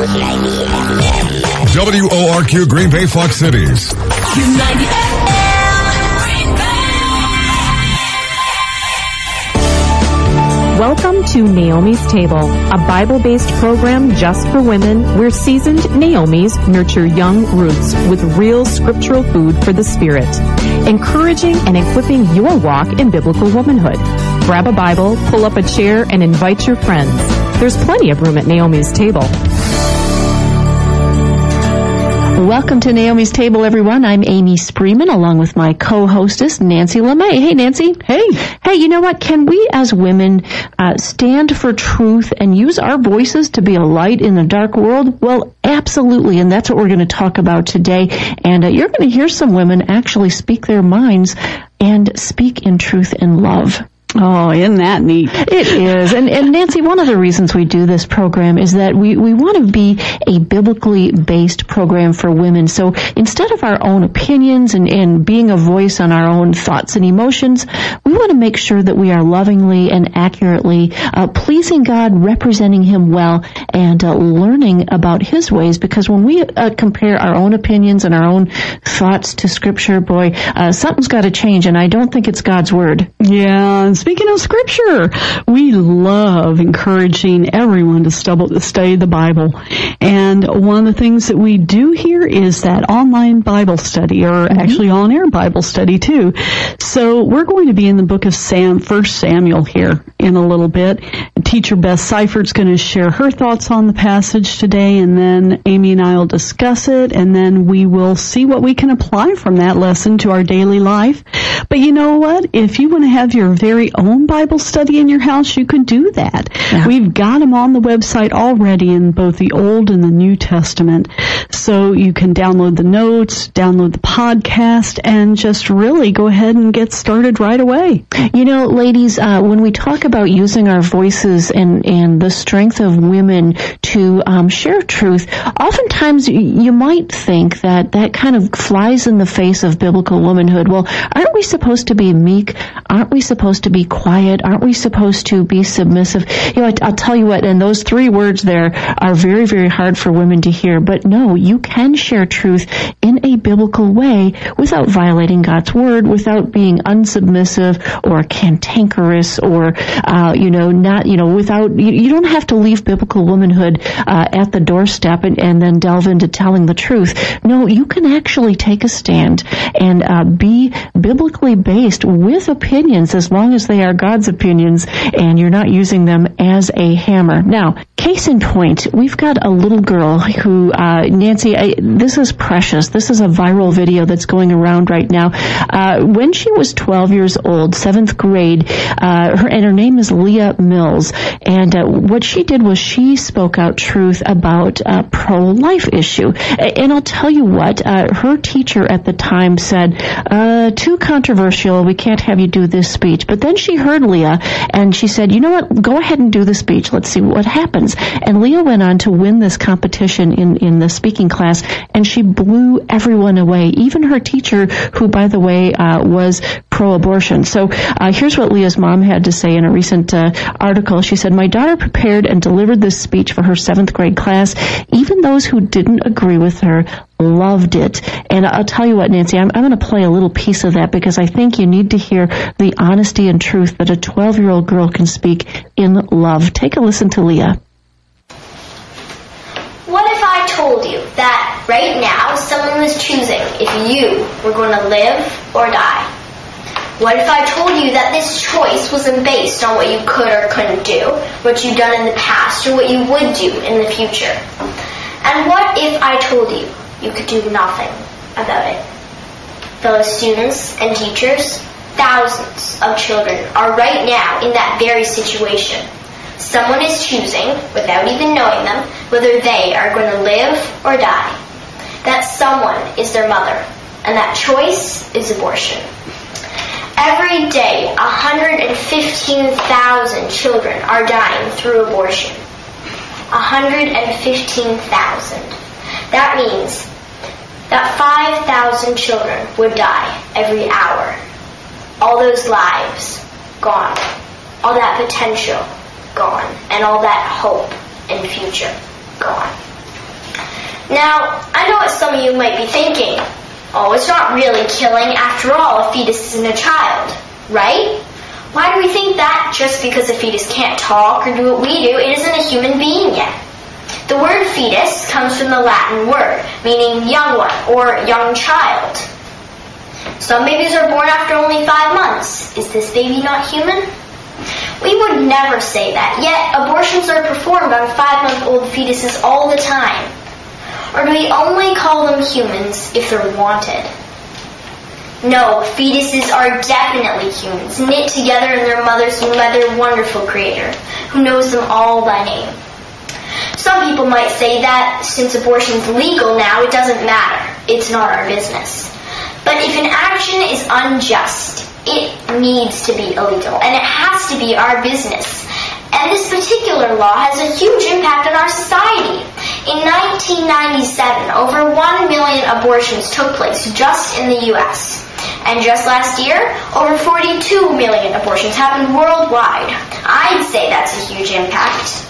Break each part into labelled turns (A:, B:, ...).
A: WORQ Green Bay, Fox Cities.
B: Welcome to Naomi's Table, a Bible-based program just for women where seasoned Naomis nurture young roots with real scriptural food for the spirit, encouraging and equipping your walk in biblical womanhood. Grab a Bible, pull up a chair, and invite your friends. There's plenty of room at Naomi's Table.
C: Welcome to Naomi's Table, everyone. I'm Amy Spreeman, along with my co-hostess, Nancy LeMay. Hey, Nancy.
D: Hey.
C: Hey, you know what? Can we as women stand for truth and use our voices to be a light in a dark world? Well, absolutely, and that's what we're going to talk about today. And you're going to hear some women actually speak their minds and speak in truth and love.
D: Oh, isn't that neat?
C: It is. And Nancy, one of the reasons we do this program is that we want to be a biblically based program for women. So instead of our own opinions and being a voice on our own thoughts and emotions, we want to make sure that we are lovingly and accurately pleasing God, representing Him well, and learning about His ways. Because when we compare our own opinions and our own thoughts to Scripture, boy, something's got to change, and I don't think it's God's Word.
D: Yeah. Speaking of Scripture, we love encouraging everyone to study the Bible. And one of the things that we do here is that online Bible study, or actually on-air Bible study too. So we're going to be in the book of 1 Samuel here in a little bit. Teacher Beth Seifert's going to share her thoughts on the passage today, and then Amy and I will discuss it, and then we will see what we can apply from that lesson to our daily life. But you know what? If you want to have your very own Bible study in your house, you can do that. Yeah. We've got them on the website already in both the Old and the New Testament. So you can download the notes, download the podcast, and just really go ahead and get started right away.
C: You know, ladies, when we talk about using our voices and the strength of women to share truth, oftentimes you might think that kind of flies in the face of biblical womanhood. Well, aren't we supposed to be meek? Aren't we supposed to be quiet? Aren't we supposed to be submissive? You know, I'll tell you what, and those three words there are very, very hard for women to hear. But no, you can share truth in a biblical way without violating God's word, without being unsubmissive or cantankerous or, without, you don't have to leave biblical womanhood at the doorstep and then delve into telling the truth. No, you can actually take a stand and be biblically based with opinions as long as they are God's opinions and you're not using them as a hammer. Now, case in point, we've got a little girl who, Nancy, this is precious. This is a viral video that's going around right now. When she was 12 years old, 7th grade, her name is Leah Mills, and what she did was she spoke out truth about a pro-life issue. And I'll tell you what, her teacher at the time said, too controversial, we can't have you do this speech. But then she heard Leah, and she said, you know what, go ahead and do the speech. Let's see what happens. And Leah went on to win this competition in the speaking class, and she blew everyone away, even her teacher, who, by the way, was pro-abortion. So here's what Leah's mom had to say in a recent article. She said, my daughter prepared and delivered this speech for her 7th grade class. Even those who didn't agree with her loved it. And I'll tell you what, Nancy, I'm going to play a little piece of that because I think you need to hear the honesty and truth that a 12-year-old girl can speak in love. Take a listen to Leah.
E: What if I told you that right now someone was choosing if you were going to live or die? What if I told you that this choice wasn't based on what you could or couldn't do, what you've done in the past, or what you would do in the future? And what if I told you you could do nothing about it? Fellow students and teachers, thousands of children are right now in that very situation. Someone is choosing, without even knowing them, whether they are going to live or die. That someone is their mother, and that choice is abortion. Every day, 115,000 children are dying through abortion. 115,000. That means that 5,000 children would die every hour. All those lives gone. All that potential gone. And all that hope and future gone. Now, I know what some of you might be thinking. Oh, it's not really killing. After all, a fetus isn't a child, right? Why do we think that? Just because a fetus can't talk or do what we do, it isn't a human being yet. The word fetus comes from the Latin word, meaning young one or young child. Some babies are born after only 5 months. Is this baby not human? We would never say that, yet abortions are performed on 5-month-old fetuses all the time. Or do we only call them humans if they're wanted? No, fetuses are definitely humans, knit together in their mothers by their wonderful Creator, who knows them all by name. Some people might say that since abortion's legal now, it doesn't matter. It's not our business. But if an action is unjust, it needs to be illegal, and it has to be our business. And this particular law has a huge impact on our society. In 1997, over 1 million abortions took place just in the U.S. And just last year, over 42 million abortions happened worldwide. I'd say that's a huge impact.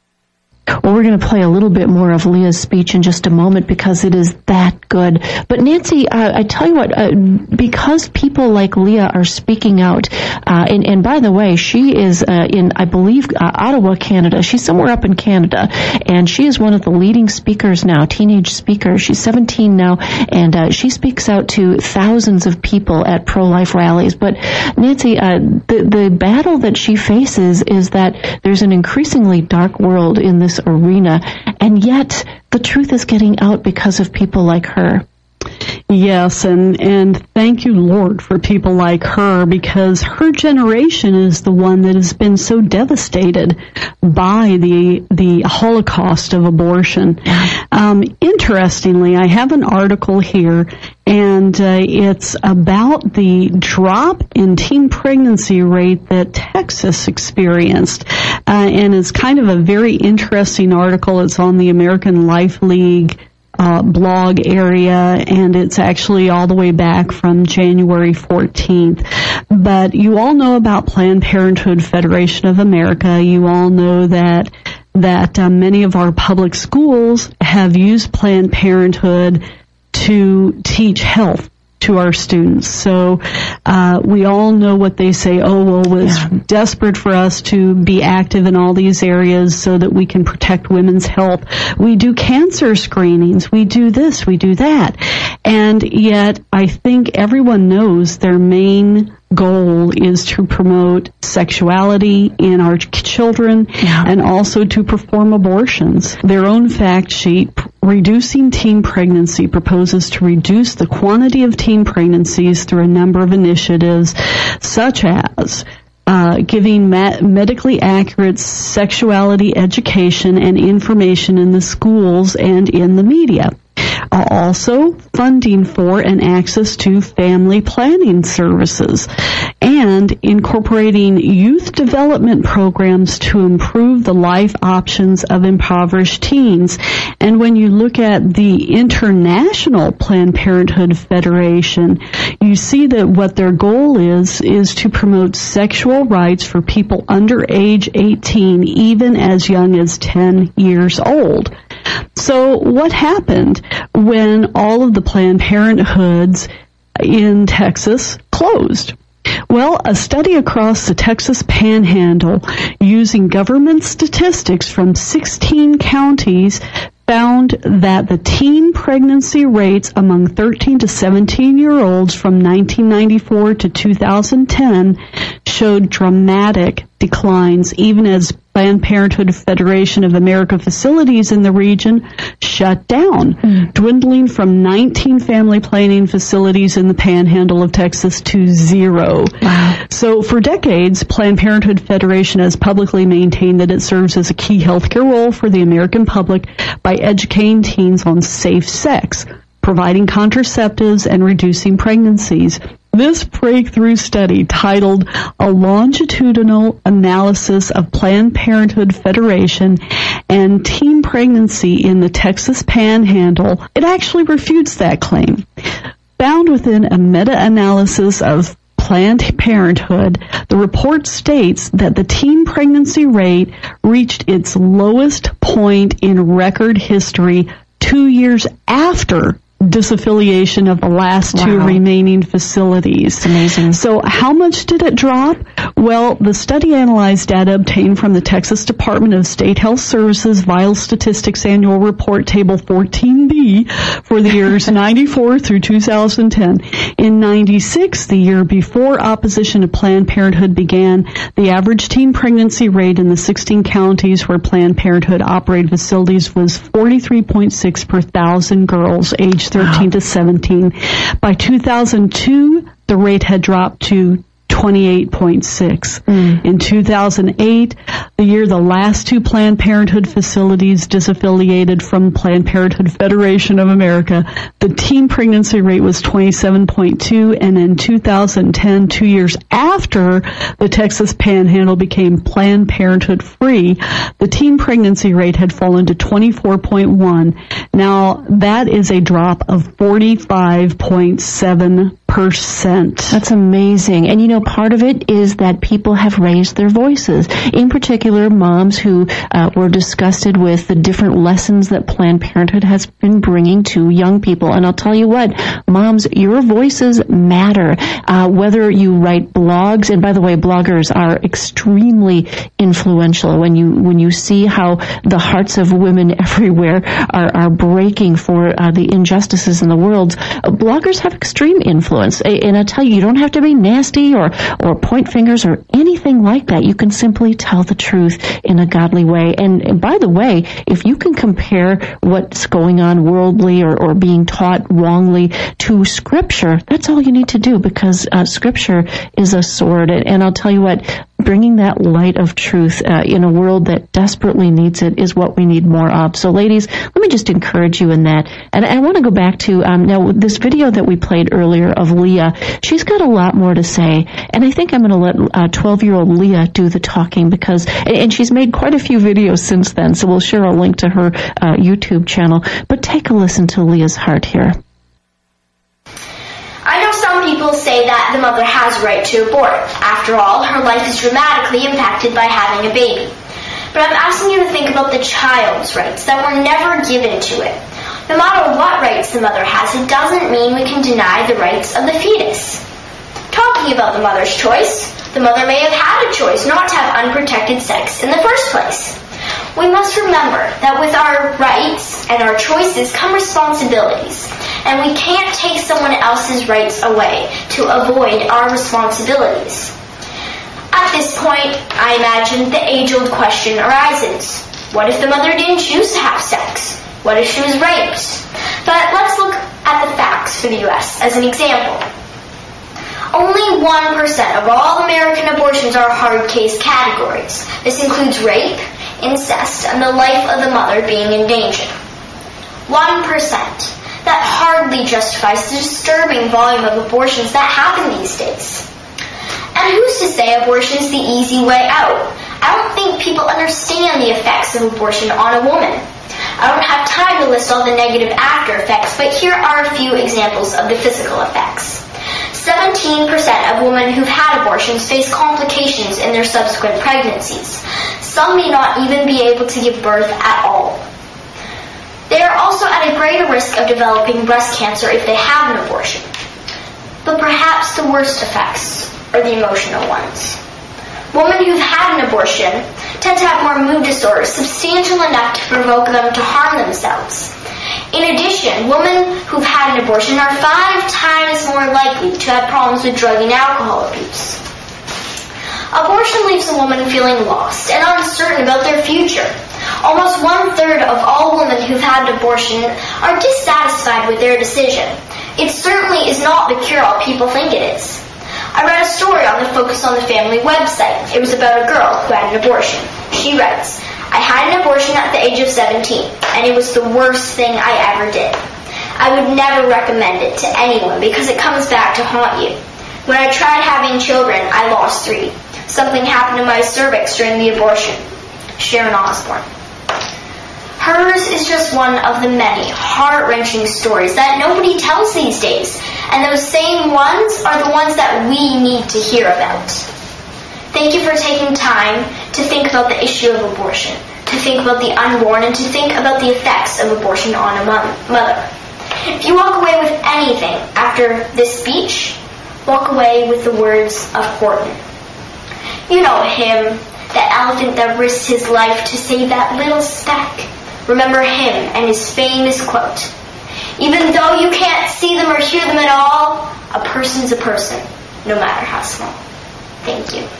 C: Well, we're going to play a little bit more of Leah's speech in just a moment because it is that good. But Nancy, I tell you what, because people like Leah are speaking out, and by the way, she is in, I believe, Ottawa, Canada. She's somewhere up in Canada, and she is one of the leading speakers now, teenage speakers. She's 17 now, and she speaks out to thousands of people at pro-life rallies. But Nancy, the battle that she faces is that there's an increasingly dark world in this arena, and yet the truth is getting out because of people like her.
D: Yes, and thank you, Lord, for people like her, because her generation is the one that has been so devastated by the Holocaust of abortion. Interestingly, I have an article here, and it's about the drop in teen pregnancy rate that Texas experienced. And it's kind of a very interesting article. It's on the American Life League blog area, and it's actually all the way back from January 14th. But you all know about Planned Parenthood Federation of America. You all know that many of our public schools have used Planned Parenthood to teach health to our students. So we all know what they say, it's desperate for us to be active in all these areas so that we can protect women's health. We do cancer screenings, we do this, we do that. And yet I think everyone knows their main goal is to promote sexuality in our children and also to perform abortions. Their own fact sheet, Reducing Teen Pregnancy, proposes to reduce the quantity of teen pregnancies through a number of initiatives, such as giving medically accurate sexuality education and information in the schools and in the media. Also, funding for and access to family planning services, and incorporating youth development programs to improve the life options of impoverished teens. And when you look at the International Planned Parenthood Federation, you see that what their goal is to promote sexual rights for people under age 18, even as young as 10 years old. So what happened when all of the Planned Parenthoods in Texas closed? Well, a study across the Texas Panhandle using government statistics from 16 counties found that the teen pregnancy rates among 13 to 17-year-olds from 1994 to 2010 showed dramatic declines, even as Planned Parenthood Federation of America facilities in the region shut down, dwindling from 19 family planning facilities in the Panhandle of Texas to 0. Wow. So for decades, Planned Parenthood Federation has publicly maintained that it serves as a key healthcare role for the American public by educating teens on safe sex, providing contraceptives, and reducing pregnancies. This breakthrough study, titled A Longitudinal Analysis of Planned Parenthood Federation and Teen Pregnancy in the Texas Panhandle, it actually refutes that claim. Found within a meta-analysis of Planned Parenthood, the report states that the teen pregnancy rate reached its lowest point in record history 2 years after disaffiliation of the last two remaining facilities.
C: It's amazing.
D: So how much did it drop? Well, the study analyzed data obtained from the Texas Department of State Health Services Vital Statistics Annual Report Table 14B for the years 94 through 2010. In 96, the year before opposition to Planned Parenthood began, the average teen pregnancy rate in the 16 counties where Planned Parenthood operated facilities was 43.6 per 1,000 girls aged 13 to 17. By 2002, the rate had dropped to 28.6. In 2008, the year the last two Planned Parenthood facilities disaffiliated from Planned Parenthood Federation of America, the teen pregnancy rate was 27.2, and in 2010, 2 years after the Texas Panhandle became Planned Parenthood free, the teen pregnancy rate had fallen to 24.1. Now, that is a drop of 45.7%.
C: That's amazing. And you know, part of it is that people have raised their voices. In particular, moms who were disgusted with the different lessons that Planned Parenthood has been bringing to young people. And I'll tell you what, moms, your voices matter. Whether you write blogs, and by the way, bloggers are extremely influential. When you see how the hearts of women everywhere are breaking for the injustices in the world, bloggers have extreme influence. And I tell you, you don't have to be nasty or point fingers or anything like that. You can simply tell the truth in a godly way. And by the way, if you can compare what's going on worldly or being taught wrongly to Scripture, that's all you need to do, because Scripture is a sword. And I'll tell you what, bringing that light of truth in a world that desperately needs it is what we need more of. So ladies, let me just encourage you in that. And I want to go back to now this video that we played earlier of Leah. She's got a lot more to say, and I think I'm going to let 12-year-old Leah do the talking, because, and she's made quite a few videos since then, so we'll share a link to her YouTube channel. But take a listen to Leah's heart here.
E: I know some people say that the mother has a right to abort. After all, her life is dramatically impacted by having a baby. But I'm asking you to think about the child's rights that were never given to it. No matter what rights the mother has, it doesn't mean we can deny the rights of the fetus. Talking about the mother's choice, the mother may have had a choice not to have unprotected sex in the first place. We must remember that with our rights and our choices come responsibilities, and we can't take someone else's rights away to avoid our responsibilities. At this point, I imagine the age-old question arises. What if the mother didn't choose to have sex? What if she was raped? But let's look at the facts for the U.S. as an example. Only 1% of all American abortions are hard case categories. This includes rape, incest, and the life of the mother being in danger. 1%. That hardly justifies the disturbing volume of abortions that happen these days. And who's to say abortion is the easy way out? I don't think people understand the effects of abortion on a woman. I don't have time to list all the negative after effects, but here are a few examples of the physical effects. 17% of women who've had abortions face complications in their subsequent pregnancies. Some may not even be able to give birth at all. They are also at a greater risk of developing breast cancer if they have an abortion. But perhaps the worst effects are the emotional ones. Women who've had an abortion tend to have more mood disorders substantial enough to provoke them to harm themselves. In addition, women who've had an abortion are 5 times more likely to have problems with drug and alcohol abuse. Abortion leaves a woman feeling lost and uncertain about their future. Almost 1/3 of all women who've had an abortion are dissatisfied with their decision. It certainly is not the cure-all people think it is. I read a story on the Focus on the Family website. It was about a girl who had an abortion. She writes, "I had an abortion at the age of 17, and it was the worst thing I ever did. I would never recommend it to anyone because it comes back to haunt you. When I tried having children, I lost 3. Something happened to my cervix during the abortion." Sharon Osbourne. Hers is just one of the many heart-wrenching stories that nobody tells these days, and those same ones are the ones that we need to hear about. Thank you for taking time to think about the issue of abortion. to think about the unborn, and to think about the effects of abortion on a mother. If you walk away with anything after this speech, walk away with the words of Horton. You know him, that elephant that risked his life to save that little speck. Remember him and his famous quote, "Even though you can't see them or hear them at all, a person's a person, no matter how small." Thank you.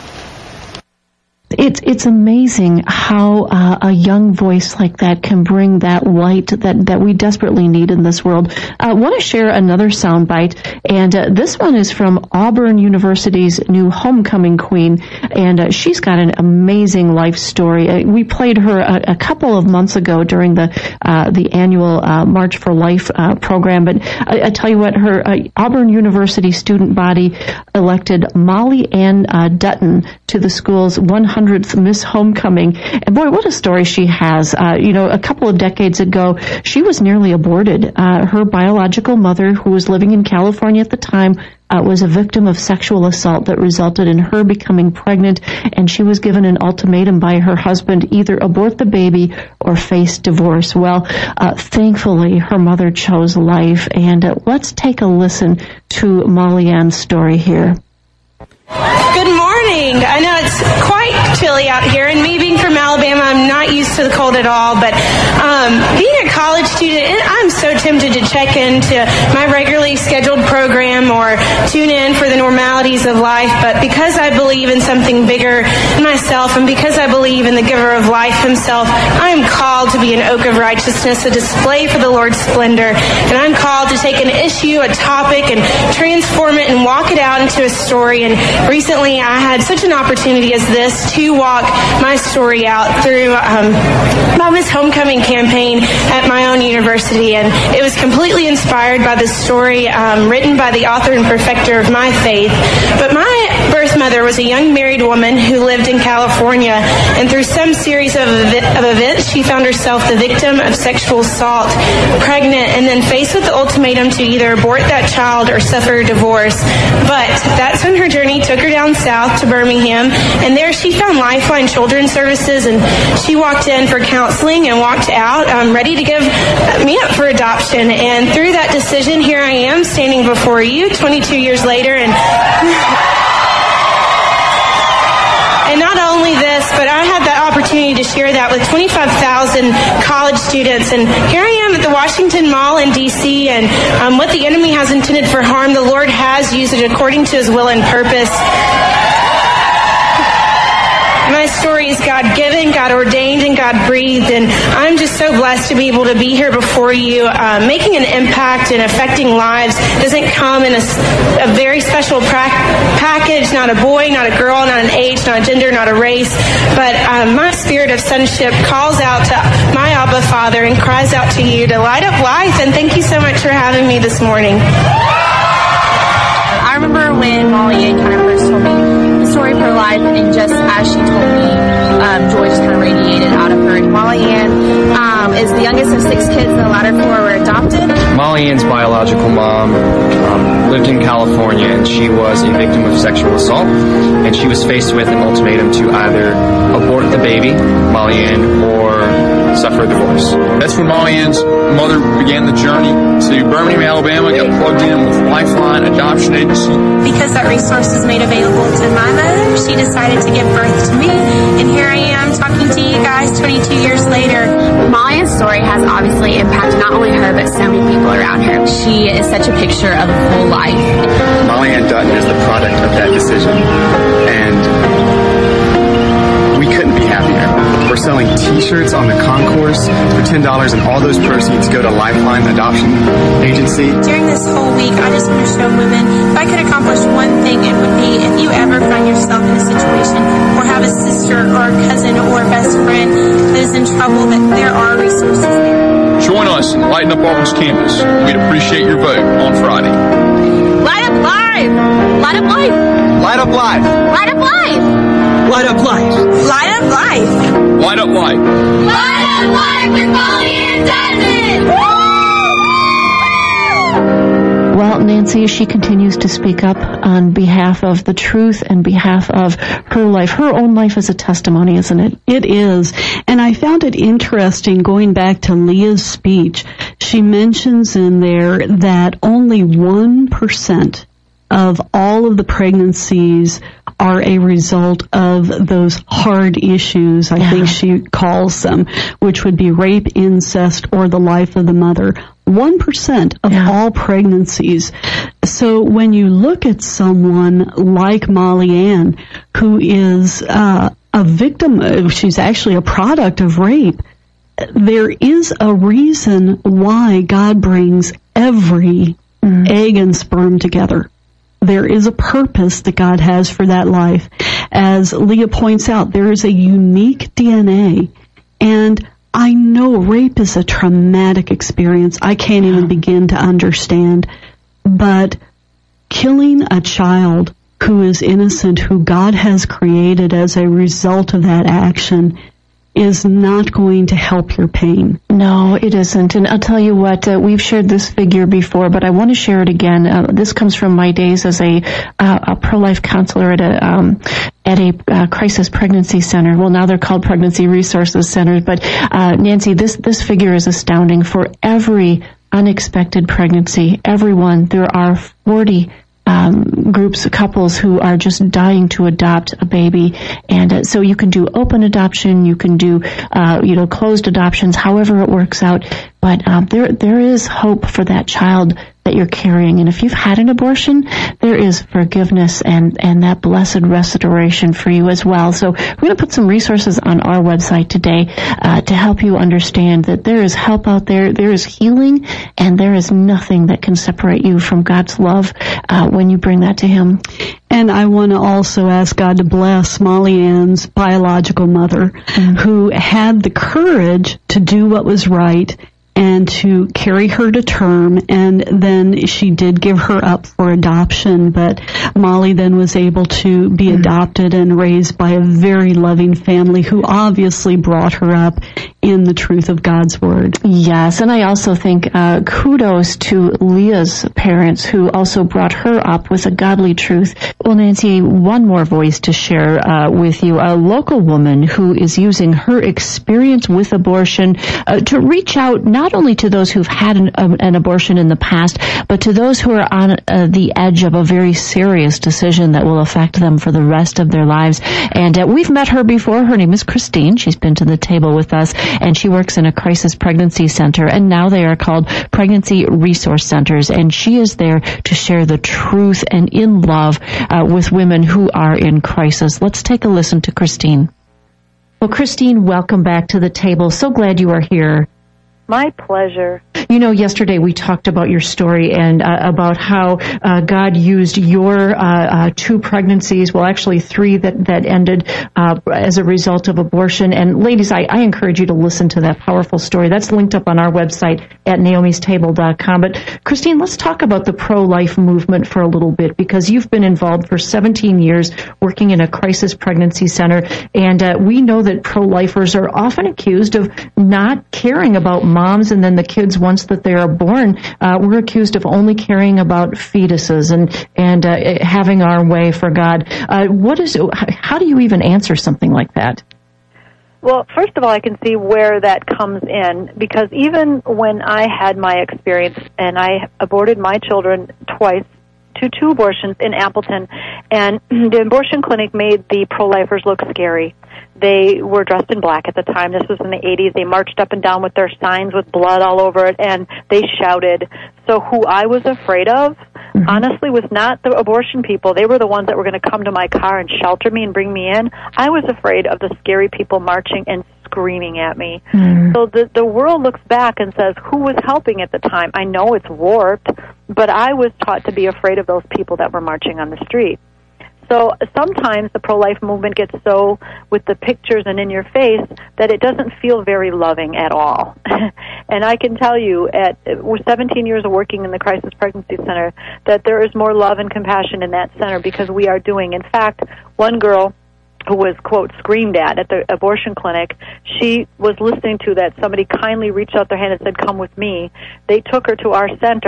C: It's amazing how a young voice like that can bring that light that we desperately need in this world. I want to share another soundbite, and this one is from Auburn University's new homecoming queen, and she's got an amazing life story. We played her a couple of months ago during the annual March for Life program, but I tell you what, her Auburn University student body elected Molly Ann Dutton to the school's 100th Miss Homecoming. And boy, what a story she has. A couple of decades ago, she was nearly aborted. Her biological mother, who was living in California at the time, was a victim of sexual assault that resulted in her becoming pregnant, and she was given an ultimatum by her husband, either abort the baby or face divorce. Well, thankfully, her mother chose life, and let's take a listen to Molly Ann's story here.
F: Good morning. I know it's quite chilly out here, and me being from Alabama, I'm not used to the cold at all, but being a college student, I'm so tempted to check into my regularly scheduled program or tune in for the normalities of life, but because I believe in something bigger than myself, and because I believe in the giver of life himself, I am called to be an oak of righteousness, a display for the Lord's splendor, and I'm called to take an issue, a topic, and transform it and walk it out into a story. And recently I had such an opportunity as this to walk my story out through my Miss Homecoming campaign at my own university, and it was completely inspired by the story written by the author and perfecter of my faith. But my birth mother was a young married woman who lived in California, and through some series of events, she found herself the victim of sexual assault, pregnant, and then faced with the ultimatum to either abort that child or suffer a divorce. But that's when her journey took her down south to Birmingham, and there she found Lifeline Children's Services, and she walked in for counseling and walked out ready to give me up for adoption. And through that decision, here I am standing before you 22 years later, and not only this, but I had that opportunity to share that with 25,000 college students. And here I am at the Washington Mall in D.C., and what the enemy has intended for harm, the Lord has used it according to his will and purpose. My story is God-given, God-ordained, and God-breathed, and I'm just so blessed to be able to be here before you. Making an impact and affecting lives doesn't come in a very special package, not a boy, not a girl, not an age, not a gender, not a race, but my spirit of sonship calls out to my Abba Father and cries out to you to light up life, and thank you so much for having me this morning.
G: I remember when Molly Ann kind of first told me the story of her life, and just as she told me, joy just kind of radiated out of her. And Molly Ann is the youngest of 6 kids, and the latter 4 were adopted.
H: Molly Ann's biological mom lived in California, and she was a victim of sexual assault, and she was faced with an ultimatum to either abort the baby, Molly Ann, or suffer a divorce.
I: That's when Molly Ann's mother began the journey to Birmingham, Alabama, got plugged in with Lifeline Adoption Agency.
G: Because that resource was made available to my mother, she decided to give birth to me, and here I am talking to you guys 22 years later.
J: Molly Ann's story has obviously impacted not only her, but so many people around her. She is such a picture of a full life.
K: Molly Ann Dutton is the product of that decision, and we couldn't be happier. We're selling t-shirts on the concourse for $10, and all those proceeds go to Lifeline Adoption Agency.
G: During this whole week, I just want to show women, if I could accomplish one thing, it would be if you ever find yourself in a situation or have a sister or a cousin or a best friend that is in trouble, that there are resources there.
I: Join us in lighting up Auburn's campus. We'd appreciate your vote on Friday.
J: Light up life! Light up life!
K: Light up life!
J: Light up life!
F: Light up life! Light up life!
I: Light up life!
J: Light up life with Molly Ann Dutton!
C: Well, Nancy, Nancy, as she continues to speak up on behalf of the truth and behalf of her life. Her own life is a testimony, isn't it?
D: It is. And I found it interesting, going back to Leah's speech, she mentions in there that only 1% of all of the pregnancies are a result of those hard issues, I think she calls them, which would be rape, incest, or the life of the mother. 1% of all pregnancies. So when you look at someone like Molly Ann, who is a victim, she's actually a product of rape, there is a reason why God brings every egg and sperm together. There is a purpose that God has for that life. As Leah points out, there is a unique DNA, and I know rape is a traumatic experience. I can't even begin to understand. But killing a child who is innocent, who God has created as a result of that action, is not going to help your pain.
C: No, it isn't. And I'll tell you what, we've shared this figure before, but I want to share it again. This comes from my days as a pro-life counselor at a crisis pregnancy center. Well, now they're called pregnancy resources centers. But Nancy, this figure is astounding. For every unexpected pregnancy, everyone, there are 40 groups of couples who are just dying to adopt a baby. And so you can do open adoption, you can do closed adoptions, however it works out. But there is hope for that child that you're carrying. And if you've had an abortion, there is forgiveness and that blessed restoration for you as well. So we're going to put some resources on our website today to help you understand that there is help out there, there is healing, and there is nothing that can separate you from God's love when you bring that to Him.
D: And I want to also ask God to bless Molly Ann's biological mother, who had the courage to do what was right and to carry her to term, and then she did give her up for adoption, but Molly then was able to be adopted and raised by a very loving family who obviously brought her up in the truth of God's Word.
C: Yes, and I also think kudos to Leah's parents who also brought her up with a godly truth. Well, Nancy, one more voice to share with you, a local woman who is using her experience with abortion to reach out not only to those who've had an abortion in the past, but to those who are on the edge of a very serious decision that will affect them for the rest of their lives. And we've met her before. Her name is Christine. She's been to the table with us, and she works in a crisis pregnancy center, and now they are called pregnancy resource centers, and she is there to share the truth and in love with women who are in crisis. Let's take a listen to Christine. Well, Christine, welcome back to the table. So glad you are here.
L: My pleasure.
C: You know, yesterday we talked about your story and about how God used your 2 pregnancies, well, actually 3 that ended as a result of abortion. And ladies, I encourage you to listen to that powerful story. That's linked up on our website at naomistable.com. But Christine, let's talk about the pro-life movement for a little bit, because you've been involved for 17 years working in a crisis pregnancy center. And we know that pro-lifers are often accused of not caring about moms and then the kids once that they are born. We're accused of only caring about fetuses and having our way for God. How do you even answer something like that?
L: Well, first of all, I can see where that comes in, because even when I had my experience and I aborted my children twice, two abortions in Appleton, and the abortion clinic made the pro-lifers look scary. They were dressed in black at the time. This was in the 80s. They marched up and down with their signs with blood all over it, and they shouted. So who I was afraid of, honestly, was not the abortion people. They were the ones that were going to come to my car and shelter me and bring me in. I was afraid of the scary people marching and screaming at me. So the world looks back and says, who was helping at the time? I know it's warped, but I was taught to be afraid of those people that were marching on the street. So sometimes the pro-life movement gets so with the pictures and in your face that it doesn't feel very loving at all. And I can tell you, we're 17 years of working in the Crisis Pregnancy Center, that there is more love and compassion in that center, because we are doing. In fact, one girl who was, quote, screamed at the abortion clinic, she was listening to that somebody kindly reached out their hand and said, come with me. They took her to our center,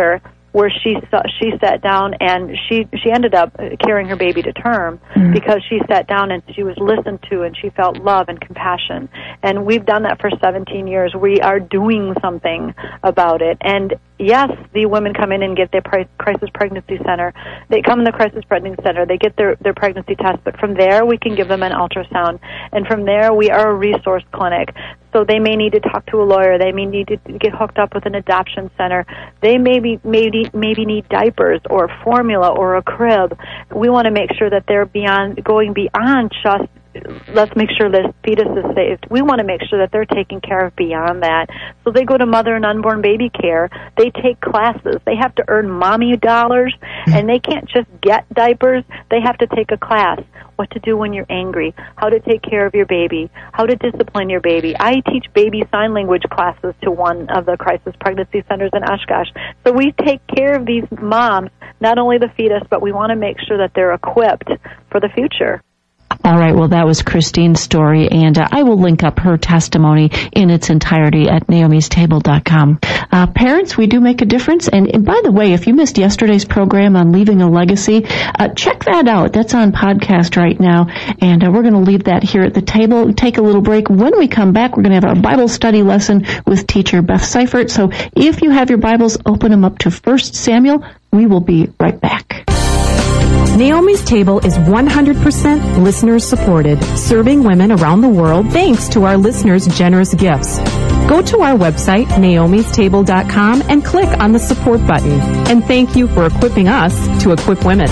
L: where she sat down and she ended up carrying her baby to term because she sat down and she was listened to and she felt love and compassion. And we've done that for 17 years. We are doing something about it. And yes, the women come in and get their crisis pregnancy center. They come in the crisis pregnancy center. They get their pregnancy test. But from there, we can give them an ultrasound. And from there, we are a resource clinic. So they may need to talk to a lawyer. They may need to get hooked up with an adoption center. They maybe need diapers or formula or a crib. We want to make sure that they're going beyond just let's make sure this fetus is saved. We want to make sure that they're taken care of beyond that. So they go to mother and unborn baby care. They take classes. They have to earn mommy dollars, and they can't just get diapers. They have to take a class. What to do when you're angry, how to take care of your baby, how to discipline your baby. I teach baby sign language classes to one of the crisis pregnancy centers in Oshkosh. So we take care of these moms, not only the fetus, but we want to make sure that they're equipped for the future.
C: All right, well, that was Christine's story, and I will link up her testimony in its entirety at naomistable.com. Parents, we do make a difference, and by the way, if you missed yesterday's program on Leaving a Legacy, check that out. That's on podcast right now, and we're going to leave that here at the table, take a little break. When we come back, we're going to have our Bible study lesson with teacher Beth Seifert, so if you have your Bibles, open them up to 1 Samuel. We will be right back.
B: Naomi's Table is 100% listeners supported, serving women around the world thanks to our listeners' generous gifts. Go to our website, naomistable.com, and click on the support button. And thank you for equipping us to equip women.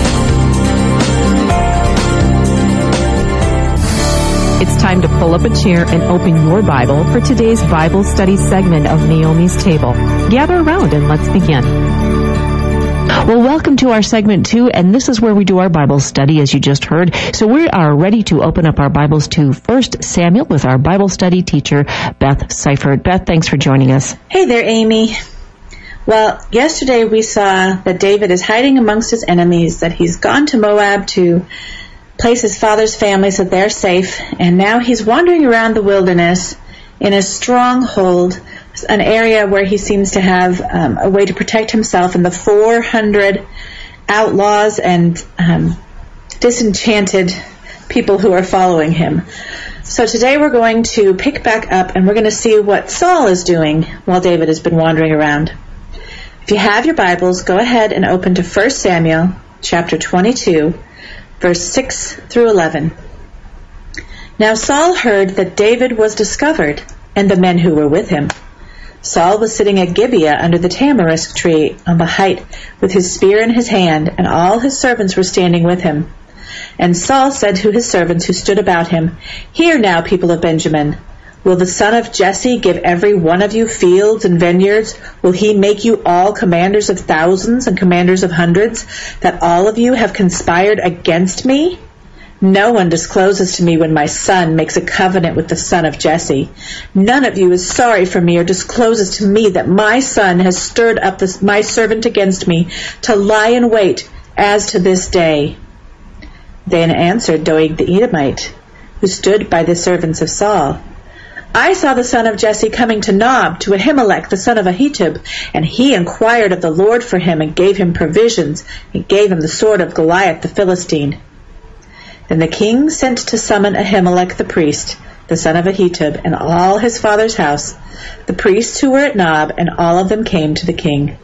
B: It's time to pull up a chair and open your Bible for today's Bible study segment of Naomi's Table. Gather around and let's begin.
C: Well, welcome to our segment 2, and this is where we do our Bible study, as you just heard. So we are ready to open up our Bibles to 1 Samuel with our Bible study teacher, Beth Seifert. Beth, thanks for joining us.
M: Hey there, Amy. Well, yesterday we saw that David is hiding amongst his enemies, that he's gone to Moab to place his father's family so they're safe, and now he's wandering around the wilderness in a stronghold, an area where he seems to have a way to protect himself and the 400 outlaws and disenchanted people who are following him. So today we're going to pick back up and we're going to see what Saul is doing while David has been wandering around. If you have your Bibles, go ahead and open to 1 Samuel chapter 22, verse 6 through 11. Now Saul heard that David was discovered, and the men who were with him. Saul was sitting at Gibeah under the tamarisk tree on the height with his spear in his hand, and all his servants were standing with him. And Saul said to his servants who stood about him, Hear now, people of Benjamin, will the son of Jesse give every one of you fields and vineyards? Will he make you all commanders of thousands and commanders of hundreds, that all of you have conspired against me? No one discloses to me when my son makes a covenant with the son of Jesse. None of you is sorry for me or discloses to me that my son has stirred up my servant against me to lie in wait as to this day. Then answered Doeg the Edomite, who stood by the servants of Saul, I saw the son of Jesse coming to Nob, to Ahimelech the son of Ahitub, and he inquired of the Lord for him and gave him provisions, and gave him the sword of Goliath the Philistine. Then the king sent to summon Ahimelech the priest, the son of Ahitub, and all his father's house, the priests who were at Nob, and all of them came to the king.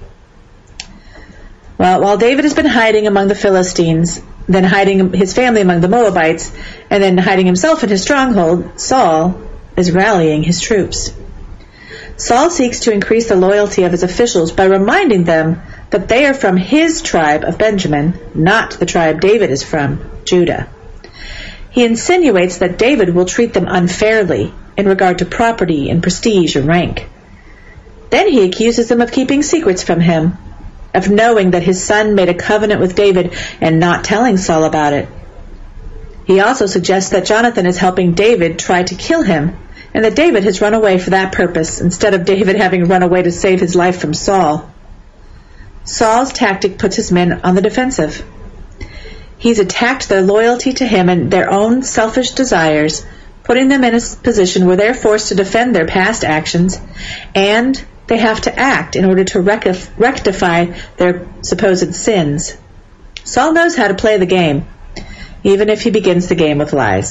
M: Well, while David has been hiding among the Philistines, then hiding his family among the Moabites, and then hiding himself in his stronghold, Saul is rallying his troops. Saul seeks to increase the loyalty of his officials by reminding them that they are from his tribe of Benjamin, not the tribe David is from, Judah. He insinuates that David will treat them unfairly in regard to property and prestige or rank. Then he accuses them of keeping secrets from him, of knowing that his son made a covenant with David and not telling Saul about it. He also suggests that Jonathan is helping David try to kill him, and that David has run away for that purpose, instead of David having run away to save his life from Saul. Saul's tactic puts his men on the defensive. He's attacked their loyalty to him and their own selfish desires, putting them in a position where they're forced to defend their past actions and they have to act in order to rectify their supposed sins. Saul knows how to play the game, even if he begins the game with lies.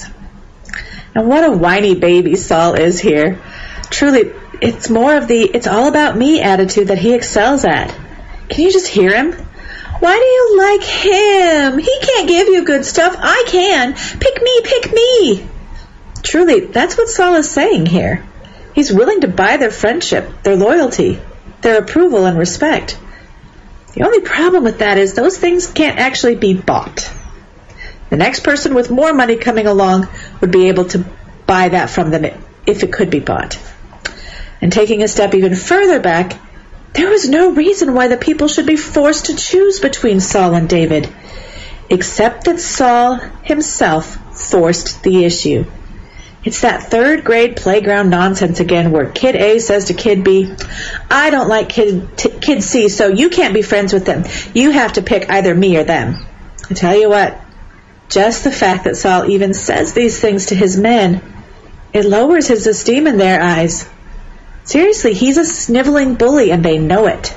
M: And what a whiny baby Saul is here. Truly, it's more of the "it's all about me" attitude that he excels at. Can you just hear him? Why do you like him? He can't give you good stuff. I can. Pick me, pick me. Truly, that's what Saul is saying here. He's willing to buy their friendship, their loyalty, their approval and respect. The only problem with that is those things can't actually be bought. The next person with more money coming along would be able to buy that from them if it could be bought. And taking a step even further back, there was no reason why the people should be forced to choose between Saul and David, except that Saul himself forced the issue. It's that third grade playground nonsense again, where Kid A says to Kid B, "I don't like Kid C, so you can't be friends with them. You have to pick either me or them." I tell you what, just the fact that Saul even says these things to his men, it lowers his esteem in their eyes. Seriously, he's a sniveling bully, and they know it.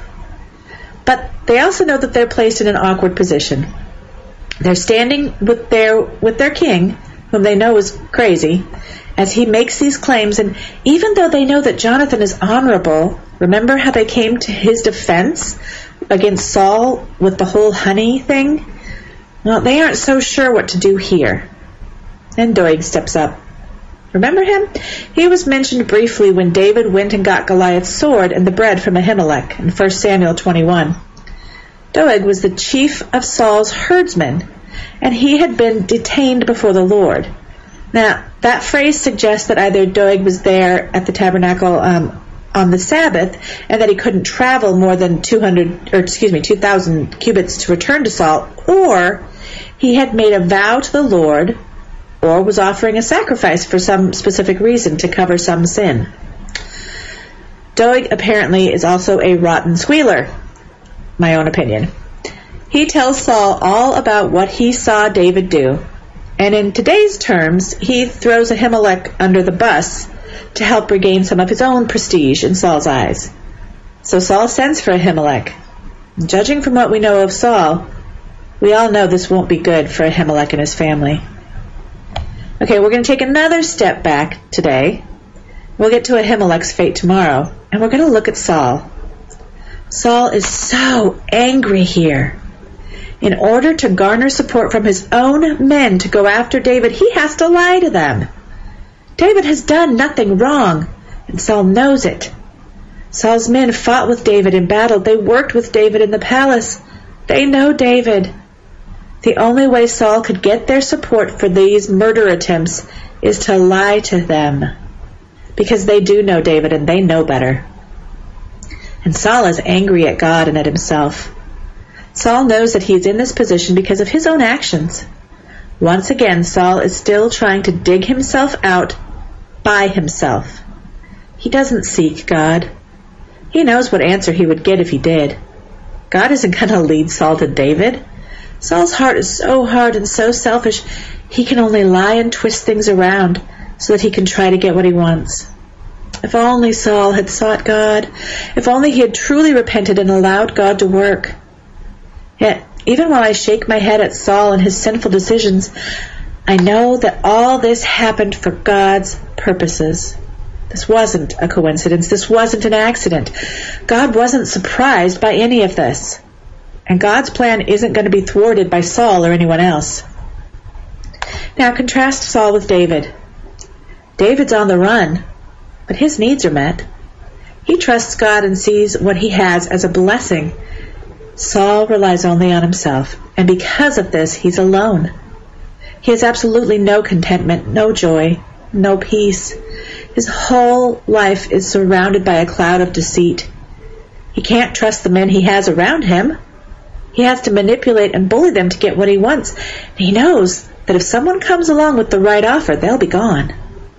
M: But they also know that they're placed in an awkward position. They're standing with their king, whom they know is crazy, as he makes these claims, and even though they know that Jonathan is honorable, remember how they came to his defense against Saul with the whole honey thing? Well, they aren't so sure what to do here. And Doeg steps up. Remember him? He was mentioned briefly when David went and got Goliath's sword and the bread from Ahimelech in 1 Samuel 21. Doeg was the chief of Saul's herdsmen, and he had been detained before the Lord. Now, that phrase suggests that either Doeg was there at the tabernacle on the Sabbath, and that he couldn't travel more than 2,000 cubits to return to Saul, or he had made a vow to the Lord, or was offering a sacrifice for some specific reason to cover some sin. Doeg apparently is also a rotten squealer, my own opinion. He tells Saul all about what he saw David do, and in today's terms, he throws Ahimelech under the bus to help regain some of his own prestige in Saul's eyes. So Saul sends for Ahimelech. Judging from what we know of Saul, we all know this won't be good for Ahimelech and his family. Okay, we're going to take another step back today. We'll get to Ahimelech's fate tomorrow, and we're going to look at Saul. Saul is so angry here. In order to garner support from his own men to go after David, he has to lie to them. David has done nothing wrong, and Saul knows it. Saul's men fought with David in battle. They worked with David in the palace. They know David. The only way Saul could get their support for these murder attempts is to lie to them, because they do know David and they know better. And Saul is angry at God and at himself. Saul knows that he is in this position because of his own actions. Once again, Saul is still trying to dig himself out by himself. He doesn't seek God. He knows what answer he would get if he did. God isn't going to lead Saul to David. Saul's heart is so hard and so selfish, he can only lie and twist things around so that he can try to get what he wants. If only Saul had sought God. If only he had truly repented and allowed God to work. Yet, even while I shake my head at Saul and his sinful decisions, I know that all this happened for God's purposes. This wasn't a coincidence. This wasn't an accident. God wasn't surprised by any of this. And God's plan isn't going to be thwarted by Saul or anyone else. Now contrast Saul with David. David's on the run, but his needs are met. He trusts God and sees what he has as a blessing. Saul relies only on himself, and because of this, he's alone. He has absolutely no contentment, no joy, no peace. His whole life is surrounded by a cloud of deceit. He can't trust the men he has around him. He has to manipulate and bully them to get what he wants. He knows that if someone comes along with the right offer, they'll be gone.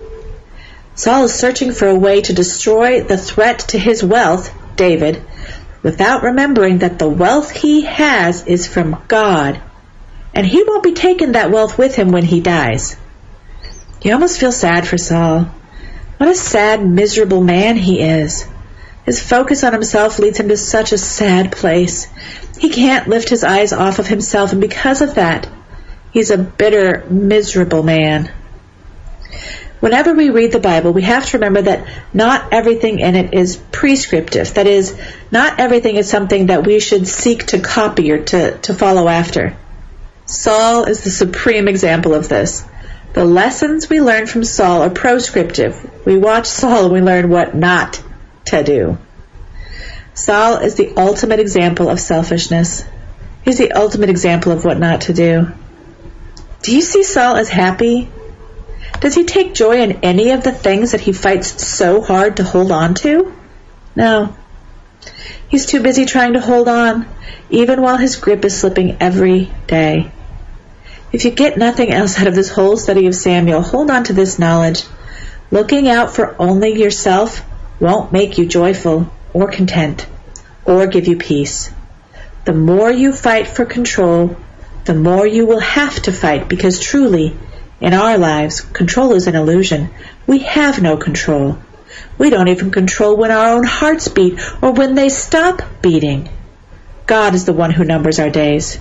M: Saul is searching for a way to destroy the threat to his wealth, David, without remembering that the wealth he has is from God, and he won't be taking that wealth with him when he dies. You almost feel sad for Saul. What a sad, miserable man he is. His focus on himself leads him to such a sad place. He can't lift his eyes off of himself, and because of that, he's a bitter, miserable man. Whenever we read the Bible, we have to remember that not everything in it is prescriptive. That is, not everything is something that we should seek to copy or to follow after. Saul is the supreme example of this. The lessons we learn from Saul are proscriptive. We watch Saul and we learn what not to do. Saul is the ultimate example of selfishness. He's the ultimate example of what not to do. Do you see Saul as happy? Does he take joy in any of the things that he fights so hard to hold on to? No. He's too busy trying to hold on, even while his grip is slipping every day. If you get nothing else out of this whole study of Samuel, hold on to this knowledge. Looking out for only yourself won't make you joyful or content or give you peace. The more you fight for control, the more you will have to fight, because truly, in our lives, control is an illusion. We have no control. We don't even control when our own hearts beat or when they stop beating. God is the one who numbers our days.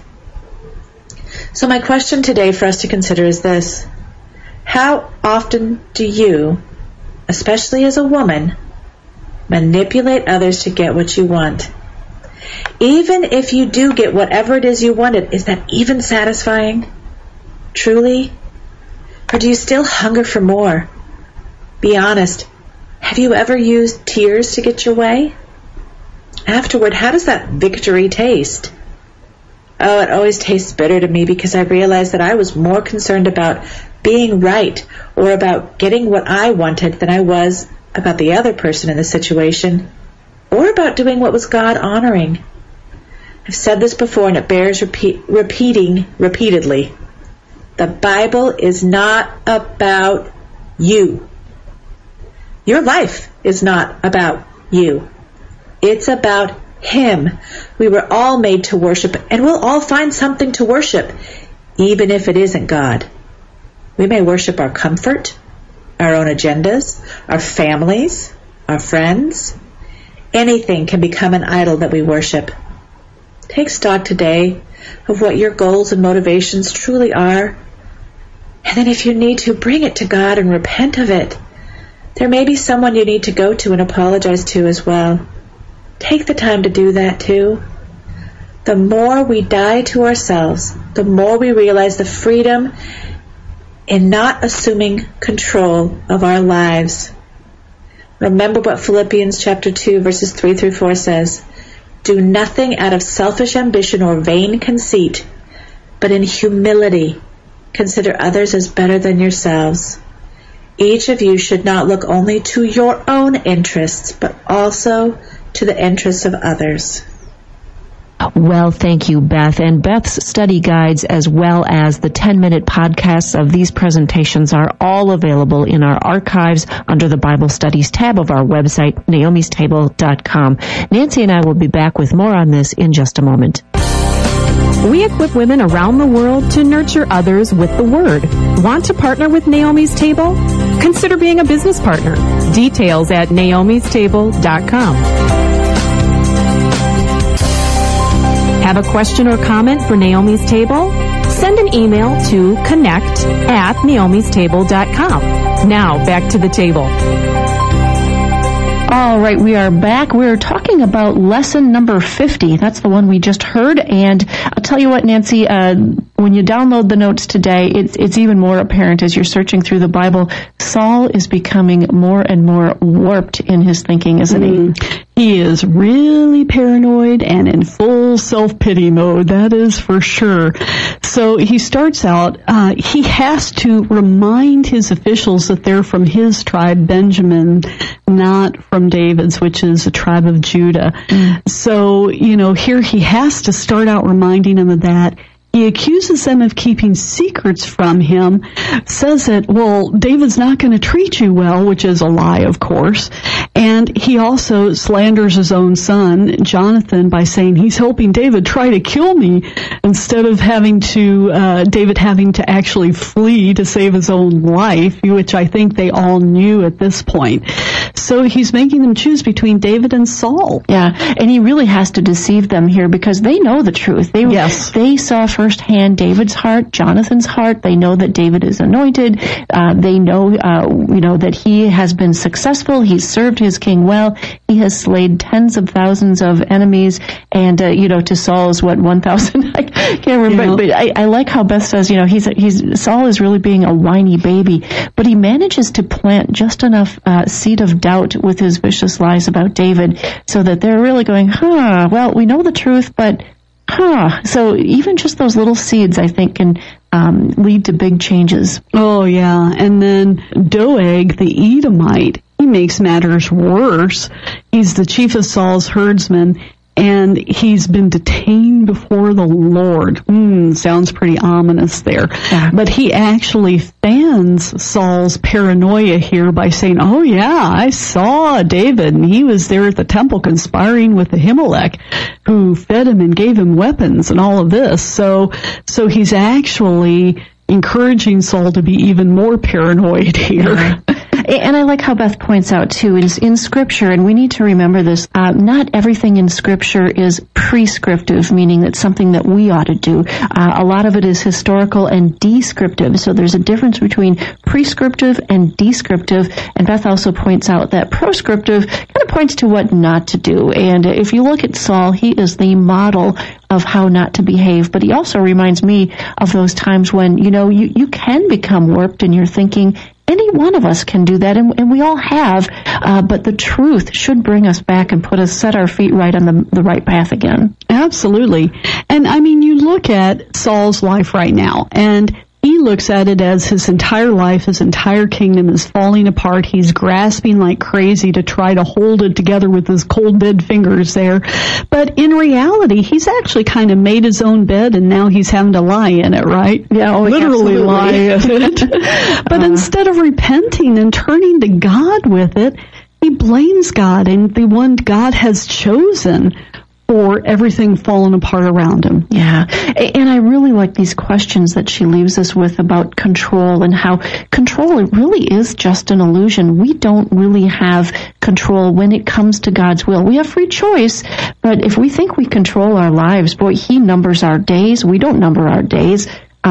M: So my question today for us to consider is this: how often do you, especially as a woman, manipulate others to get what you want? Even if you do get whatever it is you wanted, is that even satisfying? Truly? Or do you still hunger for more? Be honest. Have you ever used tears to get your way? Afterward, how does that victory taste? Oh, it always tastes bitter to me, because I realized that I was more concerned about being right or about getting what I wanted than I was about the other person in the situation, or about doing what was God-honoring. I've said this before, and it bears repeating repeatedly. The Bible is not about you. Your life is not about you. It's about Him. We were all made to worship, and we'll all find something to worship, even if it isn't God. We may worship our comfort, our own agendas, our families, our friends. Anything can become an idol that we worship. Take stock today of what your goals and motivations truly are, and then if you need to, bring it to God and repent of it. There may be someone you need to go to and apologize to as well. Take the time to do that too. The more we die to ourselves, the more we realize the freedom in not assuming control of our lives. Remember what Philippians chapter 2 verses 3 through 4 says. Do nothing out of selfish ambition or vain conceit, but in humility consider others as better than yourselves. Each of you should not look only to your own interests, but also to the interests of others.
B: Well, thank you, Beth. And Beth's study guides, as well as the 10-minute podcasts of these presentations, are all available in our archives under the Bible Studies tab of our website, naomistable.com. Nancy and I will be back with more on this in just a moment. We equip women around the world to nurture others with the Word. Want to partner with Naomi's Table? Consider being a business partner. Details at naomistable.com. Have a question or comment for Naomi's Table? Send an email to connect@naomistable.com. Now, back to the table.
C: All right, we are back. We're talking about lesson number 50. That's the one we just heard. And I'll tell you what, Nancy, when you download the notes today, it's even more apparent as you're searching through the Bible. Saul is becoming more and more warped in his thinking, isn't he?
D: He is really paranoid and in full self-pity mode, that is for sure. So he starts out, he has to remind his officials that they're from his tribe, Benjamin, not from David's, which is a tribe of Judah. So, here he has to start out reminding them of that. He accuses them of keeping secrets from him, says that, well, David's not going to treat you well, which is a lie, of course. And he also slanders his own son, Jonathan, by saying he's helping David try to kill me instead of David having to actually flee to save his own life, which I think they all knew at this point. So he's making them choose between David and Saul.
C: Yeah, and he really has to deceive them here because they know the truth. They saw firsthand David's heart, Jonathan's heart. They know that David is anointed. They know, that he has been successful. He's served his king well. He has slayed tens of thousands of enemies. And, to Saul's, 1,000? I can't remember. But I like how Beth says, Saul is really being a whiny baby. But he manages to plant just enough seed of doubt with his vicious lies about David so that they're really going, well, we know the truth, but so even just those little seeds, I think, can lead to big changes.
D: Oh, yeah. And then Doeg, the Edomite, he makes matters worse. He's the chief of Saul's herdsmen, and he's been detained before the Lord. Sounds pretty ominous there. Yeah. But he actually fans Saul's paranoia here by saying, oh yeah, I saw David, and he was there at the temple conspiring with Ahimelech, who fed him and gave him weapons and all of this. So he's actually encouraging Saul to be even more paranoid here.
C: Yeah. And I like how Beth points out, too, it is in Scripture, and we need to remember this, not everything in Scripture is prescriptive, meaning it's something that we ought to do. A lot of it is historical and descriptive, so there's a difference between prescriptive and descriptive, and Beth also points out that proscriptive kind of points to what not to do. And if you look at Saul, he is the model of how not to behave, but he also reminds me of those times when, you can become warped in your thinking. Any one of us can do that, and we all have, but the truth should bring us back and set our feet right on the right path again.
D: Absolutely. And you look at Saul's life right now, and he looks at it as his entire life, his entire kingdom is falling apart. He's grasping like crazy to try to hold it together with his cold dead fingers there. But in reality, he's actually kind of made his own bed, and now he's having to lie in it, right?
C: Yeah,
D: literally lie in it. But instead of repenting and turning to God with it, he blames God and the one God has chosen for everything falling apart around him.
C: Yeah. And I really like these questions that she leaves us with about control and how control really is just an illusion. We don't really have control when it comes to God's will. We have free choice, but if we think we control our lives, boy, he numbers our days. We don't number our days.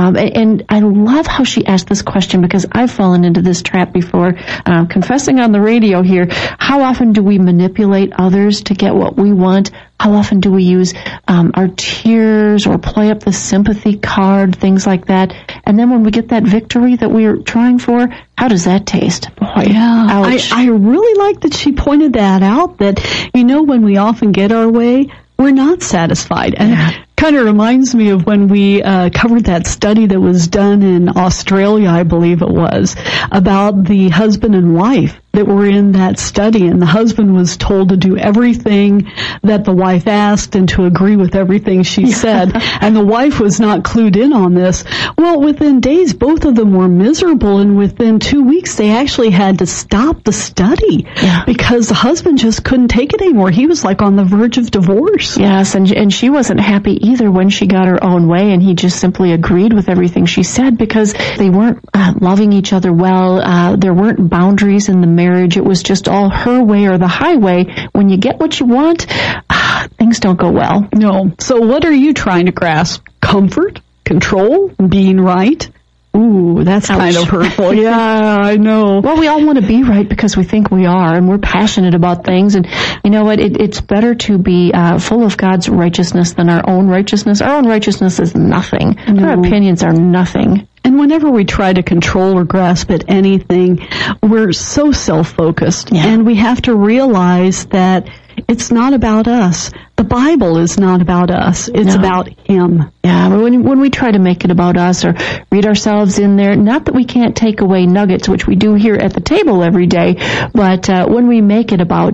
C: And I love how she asked this question because I've fallen into this trap before. Confessing on the radio here, how often do we manipulate others to get what we want? How often do we use our tears or play up the sympathy card, things like that? And then when we get that victory that we're trying for, how does that taste? Boy,
D: yeah.
C: Ouch.
D: I really like that she pointed that out, that, when we often get our way, we're not satisfied. And kind of reminds me of when we covered that study that was done in Australia, I believe it was, about the husband and wife that were in that study, and the husband was told to do everything that the wife asked and to agree with everything she said, and the wife was not clued in on this. Well, within days, both of them were miserable, and within 2 weeks, they actually had to stop the study because the husband just couldn't take it anymore. He was like on the verge of divorce.
C: Yes, and she wasn't happy either when she got her own way, and he just simply agreed with everything she said because they weren't loving each other well. There weren't boundaries in the marriage. It was just all her way or the highway. When you get what you want, things don't go well.
D: No. So what are you trying to grasp? Comfort? Control? Being right? Ooh, that's kind of hurtful. Yeah, I know.
C: Well, we all want to be right because we think we are, and we're passionate about things. And you know what? It's better to be full of God's righteousness than our own righteousness. Our own righteousness is nothing. No. Our opinions are nothing.
D: And whenever we try to control or grasp at anything, we're so self-focused. Yeah. And we have to realize that it's not about us. The Bible is not about us. It's about Him.
C: Yeah, when we try to make it about us or read ourselves in there, not that we can't take away nuggets, which we do here at the table every day, but when we make it about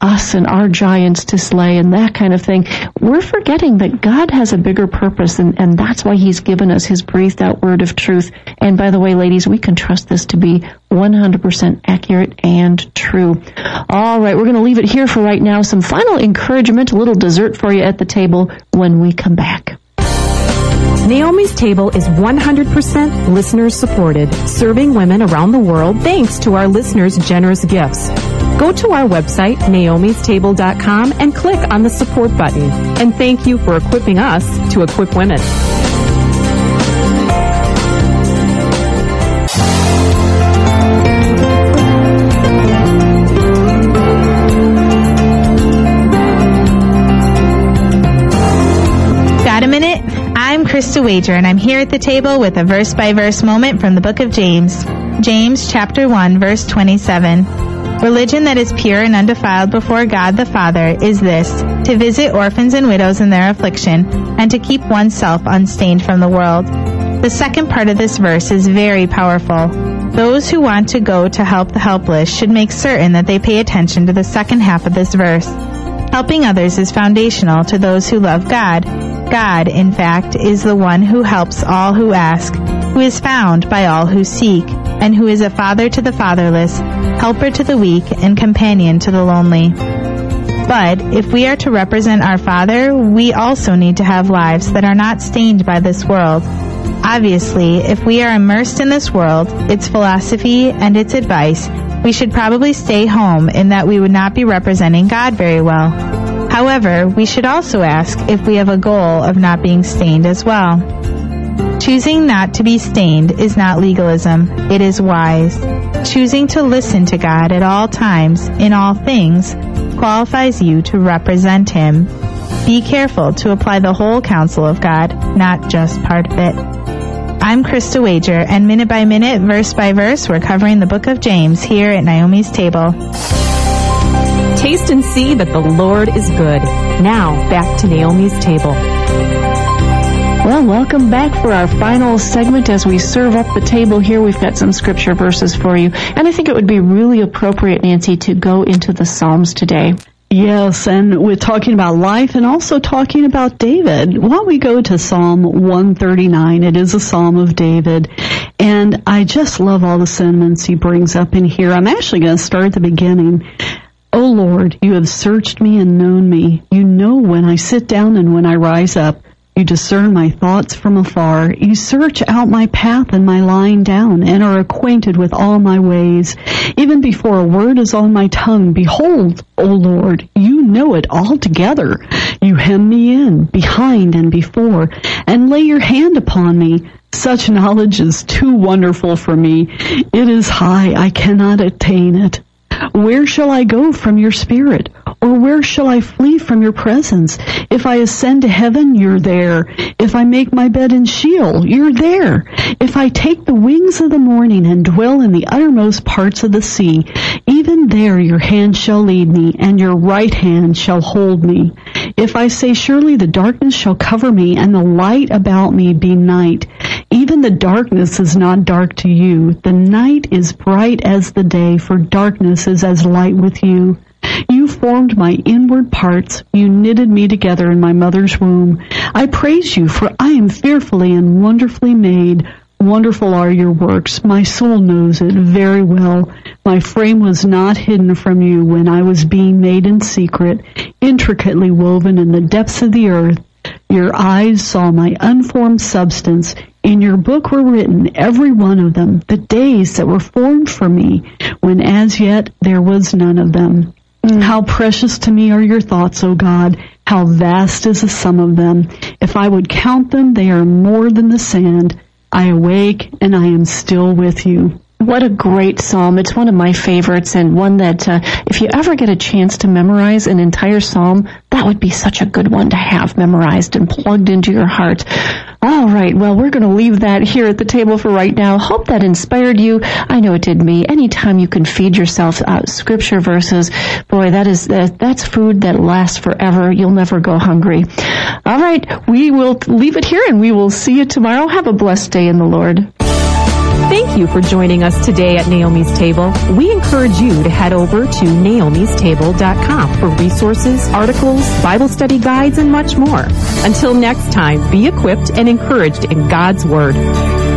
C: us and our giants to slay and that kind of thing, we're forgetting that God has a bigger purpose, and that's why He's given us His breathed out word of truth. And by the way, ladies, we can trust this to be 100% accurate and true. All right, we're going to leave it here for right now. Some final encouragement, a little dessert for you at the table when we come back.
B: Naomi's Table is 100% listener supported, serving women around the world thanks to our listeners' generous gifts. Go to our website, naomistable.com, and click on the support button. And thank you for equipping us to equip women.
N: Got a minute? I'm Krista Wager, and I'm here at the table with a verse-by-verse moment from the book of James. James chapter 1, verse 27. Religion that is pure and undefiled before God the Father is this, to visit orphans and widows in their affliction, and to keep oneself unstained from the world. The second part of this verse is very powerful. Those who want to go to help the helpless should make certain that they pay attention to the second half of this verse. Helping others is foundational to those who love God. God, in fact, is the one who helps all who ask, who is found by all who seek, and who is a father to the fatherless, helper to the weak, and companion to the lonely. But if we are to represent our Father, we also need to have lives that are not stained by this world. Obviously, if we are immersed in this world, its philosophy, and its advice, we should probably stay home in that we would not be representing God very well. However, we should also ask if we have a goal of not being stained as well. Choosing not to be stained is not legalism, it is wise. Choosing to listen to God at all times, in all things, qualifies you to represent Him. Be careful to apply the whole counsel of God, not just part of it. I'm Krista Wager, and minute by minute, verse by verse, we're covering the book of James here at Naomi's Table.
B: Taste and see that the Lord is good. Now, back to Naomi's Table.
C: Well, welcome back for our final segment as we serve up the table here. We've got some scripture verses for you. And I think it would be really appropriate, Nancy, to go into the Psalms today.
D: Yes, and we're talking about life and also talking about David. Why don't we go to Psalm 139? It is a Psalm of David. And I just love all the sentiments he brings up in here. I'm actually going to start at the beginning. O Lord, you have searched me and known me. You know when I sit down and when I rise up. You discern my thoughts from afar. You search out my path and my lying down, and are acquainted with all my ways. Even before a word is on my tongue, behold, O Lord, you know it altogether. You hem me in, behind and before, and lay your hand upon me. Such knowledge is too wonderful for me. It is high, I cannot attain it. Where shall I go from your spirit? Or where shall I flee from your presence? If I ascend to heaven, you're there. If I make my bed in Sheol, you're there. If I take the wings of the morning and dwell in the uttermost parts of the sea, even there your hand shall lead me, and your right hand shall hold me. If I say, surely the darkness shall cover me, and the light about me be night, even the darkness is not dark to you. The night is bright as the day, for darkness is as light with you. You formed my inward parts. You knitted me together in my mother's womb. I praise you, for I am fearfully and wonderfully made. Wonderful are your works. My soul knows it very well. My frame was not hidden from you when I was being made in secret, intricately woven in the depths of the earth. Your eyes saw my unformed substance. In your book were written, every one of them, the days that were formed for me, when as yet there was none of them. How precious to me are your thoughts, O God. How vast is the sum of them. If I would count them, they are more than the sand. I awake, and I am still with you.
C: What a great psalm. It's one of my favorites, and one that if you ever get a chance to memorize an entire psalm, that would be such a good one to have memorized and plugged into your heart. All right, well, we're going to leave that here at the table for right now. Hope that inspired you. I know it did me. Anytime you can feed yourself scripture verses, boy, that's food that lasts forever. You'll never go hungry. All right, we will leave it here, and we will see you tomorrow. Have a blessed day in the Lord.
B: Thank you for joining us today at Naomi's Table. We encourage you to head over to naomistable.com for resources, articles, Bible study guides, and much more. Until next time, be equipped and encouraged in God's Word.